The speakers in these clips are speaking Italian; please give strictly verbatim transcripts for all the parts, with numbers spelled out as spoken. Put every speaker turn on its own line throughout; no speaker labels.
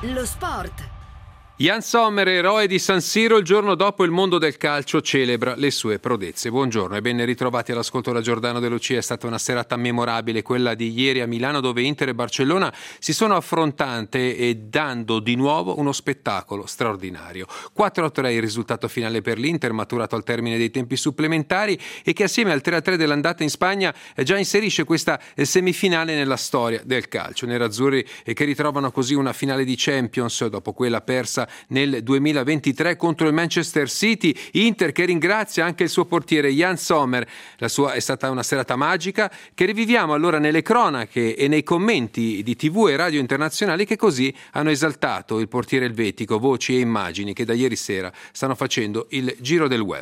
Lo sport.
Jan Sommer, eroe di San Siro, il giorno dopo il mondo del calcio celebra le sue prodezze. Buongiorno e ben ritrovati all'ascolto da Giordano De Lucia. È stata una serata memorabile quella di ieri a Milano, dove Inter e Barcellona si sono affrontate e dando di nuovo uno spettacolo straordinario. quattro a tre il risultato finale per l'Inter, maturato al termine dei tempi supplementari, e che assieme al tre a tre dell'andata in Spagna già inserisce questa semifinale nella storia del calcio. Nerazzurri che ritrovano così una finale di Champions dopo quella persa nel duemilaventitré contro il Manchester City. Inter che ringrazia anche il suo portiere Jan Sommer. La sua è stata una serata magica che riviviamo allora nelle cronache e nei commenti di tivù e radio internazionali, che così hanno esaltato il portiere elvetico, voci e immagini che da ieri sera stanno facendo il giro del web.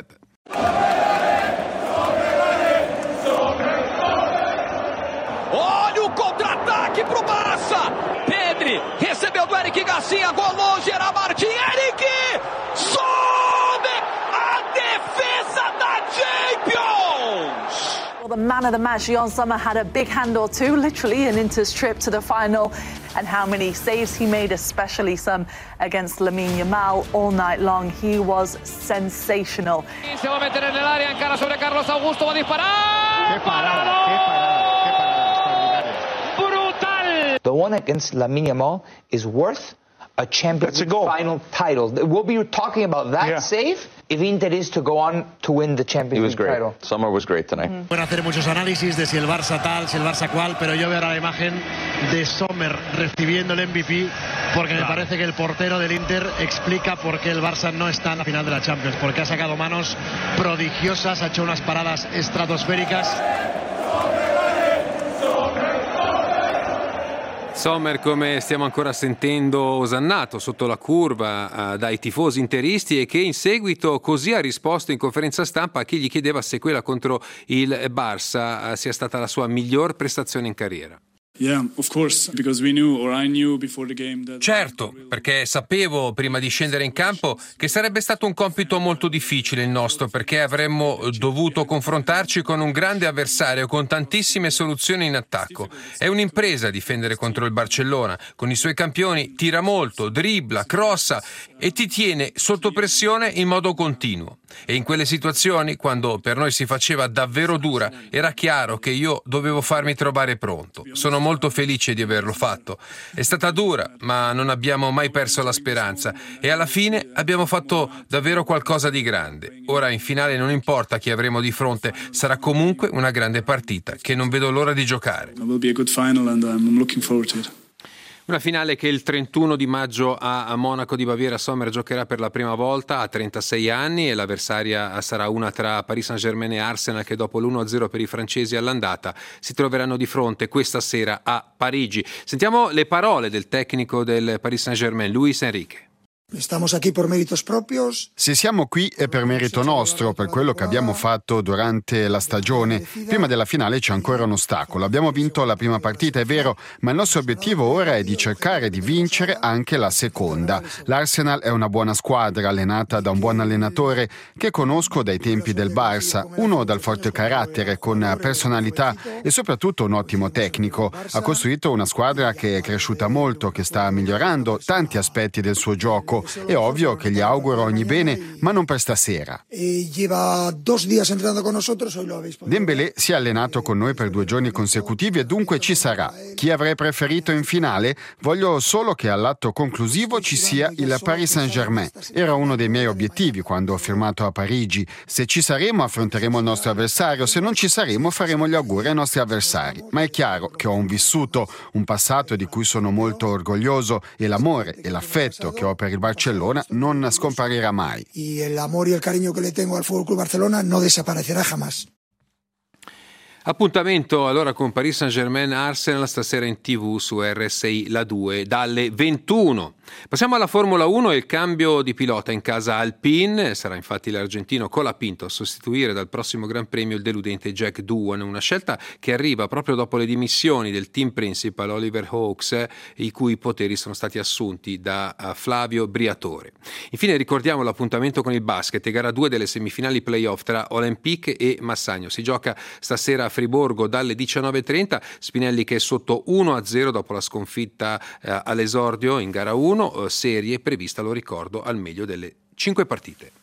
Olha o contra-ataque pro Barça! Pedri recebeu do Eric Garcia, gol longe, era Martin, Eric! Sobe a defesa da Champions!
Well, the man of the match, Jan Sommer, had a big hand or two, literally, in Inter's trip to the final. And how many saves he made, especially some against Lamine Yamal all night long. He was sensational.
Se va a meter nell'area, encara sobre Carlos Augusto, va a disparar!
¡Qué parada, qué parada, qué parada!
Brutal!
The one against Lamine Yamal is worth a Champions League final title. We'll be talking about that
yeah.
save if Inter is to go on to win the Champions League title.
Sommer was great tonight.
Mm. Pueden hacer muchos análisis de si el Barça tal, si el Barça cual, pero yo veo ahora la imagen de Sommer recibiendo el M V P, porque claro, me parece que el portero del Inter explica por qué el Barça no está en la final de la Champions, porque ha sacado manos prodigiosas, ha hecho unas paradas estratosféricas.
Sommer, come stiamo ancora sentendo, osannato sotto la curva uh, dai tifosi interisti, e che in seguito così ha risposto in conferenza stampa a chi gli chiedeva se quella contro il Barça uh, sia stata la sua miglior prestazione in carriera.
Certo, perché sapevo prima di scendere in campo che sarebbe stato un compito molto difficile il nostro, perché avremmo dovuto confrontarci con un grande avversario con tantissime soluzioni in attacco. È un'impresa difendere contro il Barcellona, con i suoi campioni tira molto, dribbla, crossa e ti tiene sotto pressione in modo continuo. E in quelle situazioni, quando per noi si faceva davvero dura, era chiaro che io dovevo farmi trovare pronto. Sono molto felice di averlo fatto. È stata dura, ma non abbiamo mai perso la speranza e alla fine abbiamo fatto davvero qualcosa di grande. Ora in finale non importa chi avremo di fronte, sarà comunque una grande partita che non vedo l'ora di giocare.
Una finale che il trentuno di maggio a Monaco di Baviera Sommer giocherà per la prima volta a trentasei anni, e l'avversaria sarà una tra Paris Saint-Germain e Arsenal, che dopo l'uno a zero per i francesi all'andata si troveranno di fronte questa sera a Parigi. Sentiamo le parole del tecnico del Paris Saint-Germain, Luis Enrique.
Se siamo qui è per merito nostro, per quello che abbiamo fatto durante la stagione. Prima della finale c'è ancora un ostacolo. Abbiamo vinto la prima partita, è vero, ma il nostro obiettivo ora è di cercare di vincere anche la seconda. L'Arsenal è una buona squadra, allenata da un buon allenatore che conosco dai tempi del Barça, uno dal forte carattere, con personalità e soprattutto un ottimo tecnico. Ha costruito una squadra che è cresciuta molto, che sta migliorando tanti aspetti del suo gioco. È ovvio che gli auguro ogni bene, ma non per stasera. Dembélé si è allenato con noi per due giorni consecutivi e dunque ci sarà. Chi avrei preferito in finale? Voglio solo che all'atto conclusivo ci sia il Paris Saint-Germain. Era uno dei miei obiettivi quando ho firmato a Parigi. Se ci saremo affronteremo il nostro avversario, se non ci saremo faremo gli auguri ai nostri avversari. Ma è chiaro che ho un vissuto, un passato di cui sono molto orgoglioso, e l'amore e l'affetto che ho per il Barcellona non scomparirà mai.
Y el amor y el cariño que le tengo al Fútbol Club Barcelona no desaparecerá jamás.
Appuntamento allora con Paris Saint-Germain Arsenal stasera in tivù su R S I La due dalle ventuno. Passiamo alla Formula uno e il cambio di pilota in casa Alpine. Sarà infatti l'argentino Colapinto a sostituire dal prossimo Gran Premio il deludente Jack Doohan, una scelta che arriva proprio dopo le dimissioni del team principal Oliver Hawks, i cui poteri sono stati assunti da Flavio Briatore. Infine ricordiamo l'appuntamento con il basket, gara due delle semifinali playoff tra Olympique e Massagno. Si gioca stasera a Friburgo dalle diciannove e trenta. Spinelli che è sotto uno a zero dopo la sconfitta eh, all'esordio in gara uno, eh, serie prevista, lo ricordo, al meglio delle cinque partite.